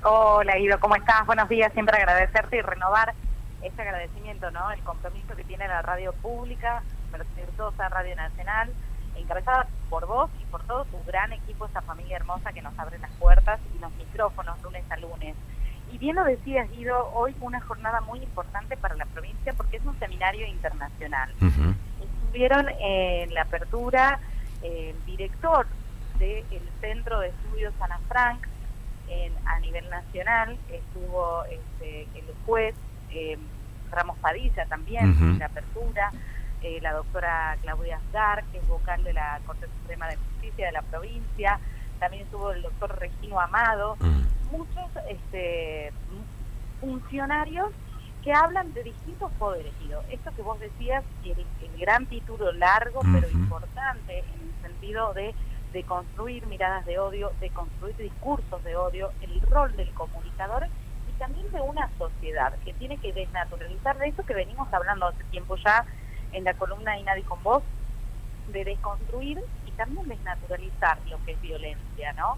Hola Guido, ¿cómo estás? Buenos días, siempre agradecerte y renovar este agradecimiento, ¿no? El compromiso que tiene la radio pública, Vertosa Radio Nacional, encabezada por vos y por todo tu gran equipo, esta familia hermosa que nos abre las puertas y los micrófonos lunes a lunes. Y bien lo decías, Guido, hoy una jornada muy importante para la provincia porque es un seminario internacional. Estuvieron en la apertura el director del Centro de Estudios Ana Frank a nivel nacional, estuvo el juez Ramos Padilla también en la apertura, la doctora Claudia Asgar, que es vocal de la Corte Suprema de Justicia de la provincia, también estuvo el doctor Regino Amado, muchos funcionarios que hablan de distintos poderes. Esto que vos decías, el gran título largo pero importante en el sentido de construir miradas de odio, de construir discursos de odio, el rol del comunicador y también de una sociedad que tiene que desnaturalizar de esto que venimos hablando hace tiempo ya en la columna INADI con vos, de desconstruir y también desnaturalizar lo que es violencia, ¿no?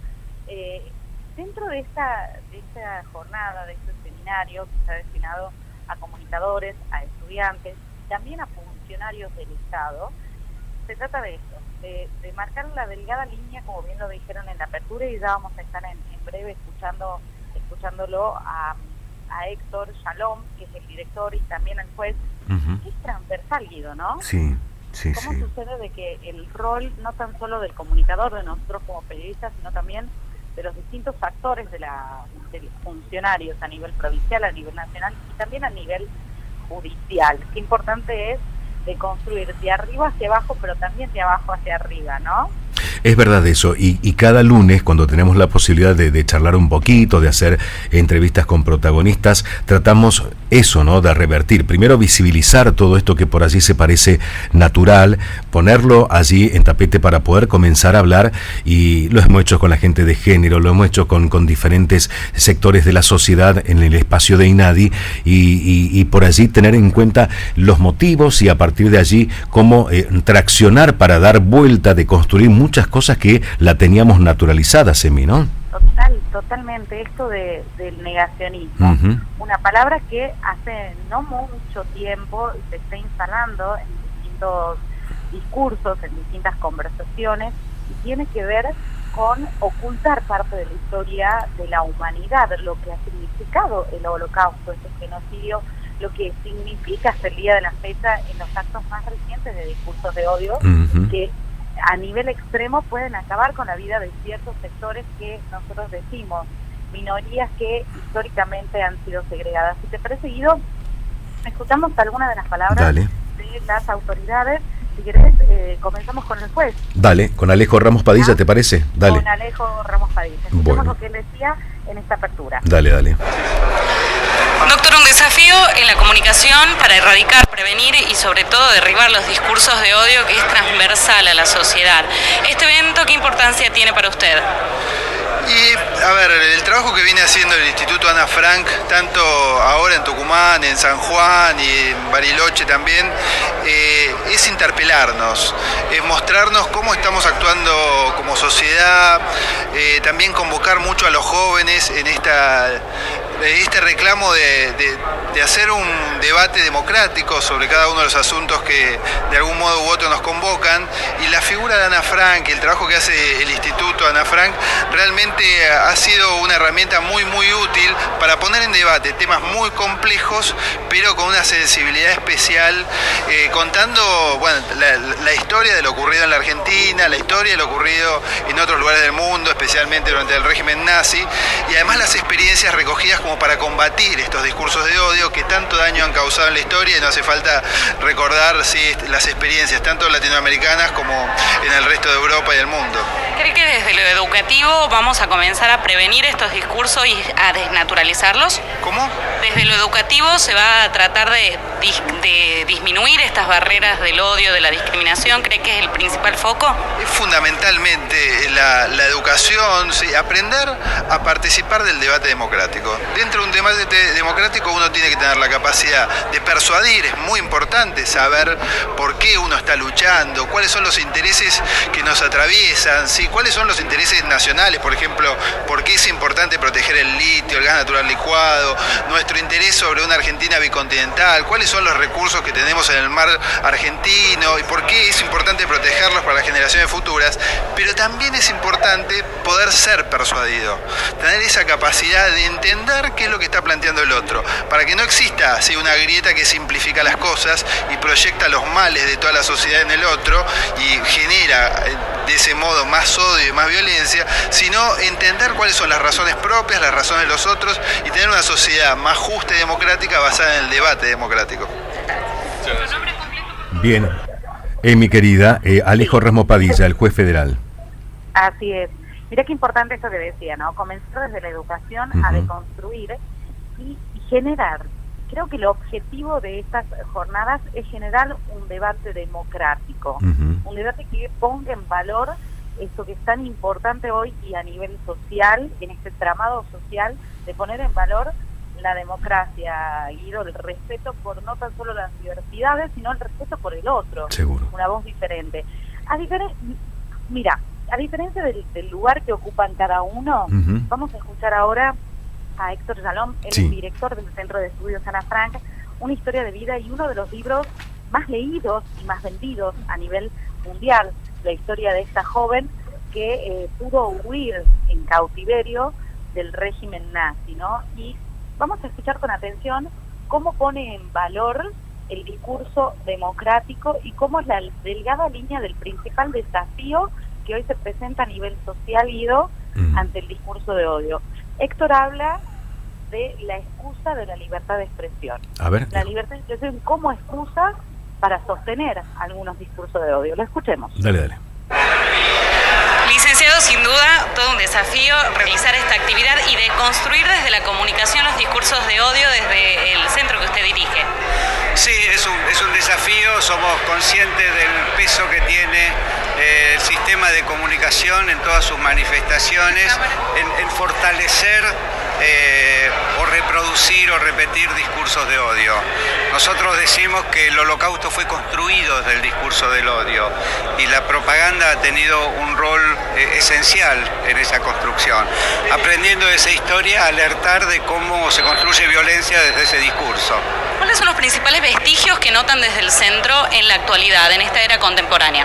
Dentro de esta jornada, de este seminario que está destinado a comunicadores, a estudiantes, también a funcionarios del Estado, se trata de esto, de marcar la delgada línea, como bien lo dijeron en la apertura, y ya vamos a estar en breve escuchándolo a Héctor Shalom, que es el director, y también al juez, que es transversal, Guido, ¿no? Sí. ¿Cómo sucede de que el rol, no tan solo del comunicador, de nosotros como periodistas, sino también de los distintos actores de los funcionarios a nivel provincial, a nivel nacional y también a nivel judicial? Qué importante es de construir de arriba hacia abajo, pero también de abajo hacia arriba, ¿no? Es verdad eso, y cada lunes cuando tenemos la posibilidad de charlar un poquito, de hacer entrevistas con protagonistas, tratamos eso, ¿no? De revertir, primero visibilizar todo esto que por allí se parece natural, ponerlo allí en tapete para poder comenzar a hablar, y lo hemos hecho con la gente de género, lo hemos hecho con diferentes sectores de la sociedad en el espacio de INADI, y por allí tener en cuenta los motivos y a partir de allí cómo traccionar para dar vuelta, de construir muchas cosas que la teníamos naturalizada, Semi, ¿no? Totalmente. Esto del negacionismo, una palabra que hace no mucho tiempo se está instalando en distintos discursos, en distintas conversaciones, y tiene que ver con ocultar parte de la historia de la humanidad, lo que ha significado el Holocausto, este genocidio, lo que significa hasta el día de la fecha en los actos más recientes de discursos de odio, que a nivel extremo pueden acabar con la vida de ciertos sectores que nosotros decimos, minorías que históricamente han sido segregadas. Si te parece, Guido, escuchamos algunas de las palabras de las autoridades. Si querés, comenzamos con el juez. Dale, con Alejo Ramos Padilla, ¿te parece? Dale. Con Alejo Ramos Padilla. Escuchamos lo que él decía en esta apertura. Dale. Doctor, un desafío en la comunicación para erradicar, prevenir y sobre todo derribar los discursos de odio que es transversal a la sociedad. ¿Este evento qué importancia tiene para usted? Y, a ver, el trabajo que viene haciendo el Instituto Ana Frank, tanto ahora en Tucumán, en San Juan y en Bariloche también, es interpelarnos, es mostrarnos cómo estamos actuando como sociedad, también convocar mucho a los jóvenes en este reclamo de hacer un debate democrático sobre cada uno de los asuntos que de algún modo u otro nos convocan, y la figura de Ana Frank y el trabajo que hace el Instituto Ana Frank realmente ha sido una herramienta muy útil para poner en debate temas muy complejos, pero con una sensibilidad especial, contando la historia de lo ocurrido en la Argentina, la historia de lo ocurrido en otros lugares del mundo, especialmente durante el régimen nazi, y además las experiencias recogidas como para combatir estos discursos de odio que tanto daño han causado en la historia, y no hace falta recordar las experiencias tanto latinoamericanas como en el resto de Europa y del mundo. ¿Cree que desde lo educativo vamos a comenzar a prevenir estos discursos y a desnaturalizarlos? ¿Cómo? Desde lo educativo se va a tratar de disminuir estas barreras del odio, de la discriminación. ¿Cree que es el principal foco? Es fundamentalmente la educación, aprender a participar del debate democrático. dentro de un debate democrático uno tiene que tener la capacidad de persuadir, es muy importante saber por qué uno está luchando, cuáles son los intereses que nos atraviesan, ¿sí? Cuáles son los intereses nacionales, por ejemplo, por qué es importante proteger el litio, el gas natural licuado, nuestro interés sobre una Argentina bicontinental, cuáles son los recursos que tenemos en el mar argentino y por qué es importante protegerlos para las generaciones futuras, pero también es importante poder ser persuadido, tener esa capacidad de entender qué es lo que está planteando el otro, para que no exista así una grieta que simplifica las cosas y proyecta los males de toda la sociedad en el otro y genera de ese modo más odio y más violencia, sino entender cuáles son las razones propias, las razones de los otros y tener una sociedad más justa y democrática basada en el debate democrático. Bien, mi querida, Alejo Rasmo Padilla, el juez federal. Así es. Mira qué importante esto que decía, ¿no? Comenzar desde la educación a deconstruir y generar. Creo que el objetivo de estas jornadas es generar un debate democrático, un debate que ponga en valor esto que es tan importante hoy y a nivel social, en este tramado social, de poner en valor la democracia, Guido, el respeto por no tan solo las diversidades, sino el respeto por el otro. Seguro. Una voz diferente. Mira, a diferencia del lugar que ocupan cada uno, vamos a escuchar ahora a Héctor Yalom, él es director del Centro de Estudios Ana Frank, una historia de vida y uno de los libros más leídos y más vendidos a nivel mundial, la historia de esta joven que pudo huir en cautiverio del régimen nazi, ¿no? Y vamos a escuchar con atención cómo pone en valor el discurso democrático y cómo es la delgada línea del principal desafío que hoy se presenta a nivel social, Guido, ante el discurso de odio. Héctor habla de la excusa de la libertad de expresión. A ver. La libertad de expresión como excusa para sostener algunos discursos de odio. Lo escuchemos. Dale. Licenciado, sin duda, todo un desafío realizar esta actividad y de construir desde la comunicación los discursos de odio desde el centro que usted dirige. Sí, es un desafío, somos conscientes del peso que tiene el sistema de comunicación en todas sus manifestaciones, en fortalecer o reproducir o repetir discursos de odio. Nosotros decimos que el Holocausto fue construido desde el discurso del odio y la propaganda ha tenido un rol esencial en esa construcción. Aprendiendo de esa historia, alertar de cómo se construye violencia desde ese discurso. ¿Cuáles son los principales vestigios que notan desde el centro en la actualidad, en esta era contemporánea?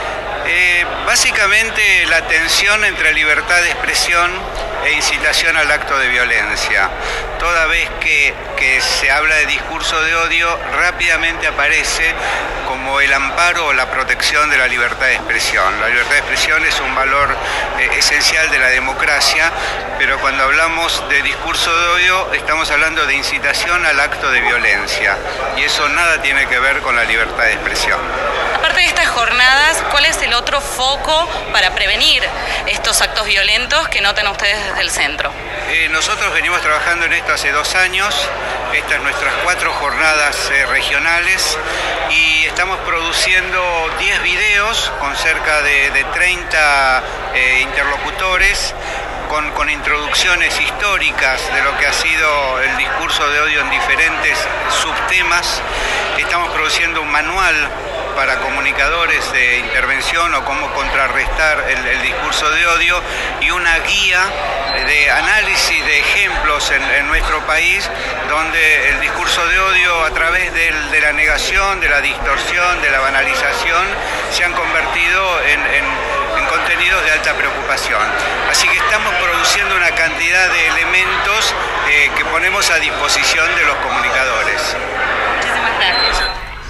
Básicamente la tensión entre libertad de expresión e incitación al acto de violencia. Toda vez que se habla de discurso de odio, rápidamente aparece como el amparo o la protección de la libertad de expresión. La libertad de expresión es un valor esencial de la democracia, pero cuando hablamos de discurso de odio estamos hablando de incitación al acto de violencia y eso nada tiene que ver con la libertad de expresión. Aparte de estas jornadas, ¿cuál es el otro foco para prevenir estos actos violentos que notan ustedes desde el centro? Nosotros venimos trabajando en esto hace 2 años, estas nuestras 4 jornadas regionales y estamos produciendo 10 videos con cerca de 30 interlocutores con introducciones históricas de lo que ha sido el discurso de odio en diferentes subtemas. Estamos produciendo un manual para comunicadores de intervención o cómo contrarrestar el discurso de odio y una guía de análisis de ejemplos en nuestro país donde el discurso de odio a través de la negación, de la distorsión, de la banalización se han convertido en contenidos de alta preocupación. Así que estamos produciendo una cantidad de elementos que ponemos a disposición de los comunicadores. Muchísimas gracias.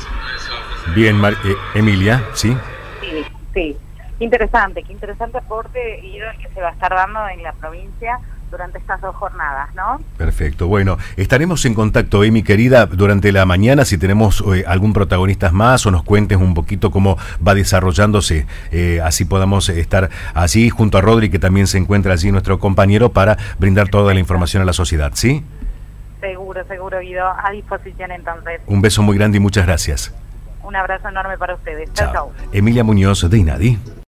Bien, Emilia, ¿sí? Sí. Qué interesante aporte, Guido, el que se va a estar dando en la provincia durante estas 2 jornadas, ¿no? Perfecto. Bueno, estaremos en contacto, mi querida, durante la mañana, si tenemos algún protagonista más o nos cuentes un poquito cómo va desarrollándose, así podamos estar allí junto a Rodri, que también se encuentra allí, nuestro compañero, para brindar toda la información a la sociedad, ¿sí? Seguro, Guido, a disposición entonces. Un beso muy grande y muchas gracias. Un abrazo enorme para ustedes. Chao. Emilia Muñoz de INADI.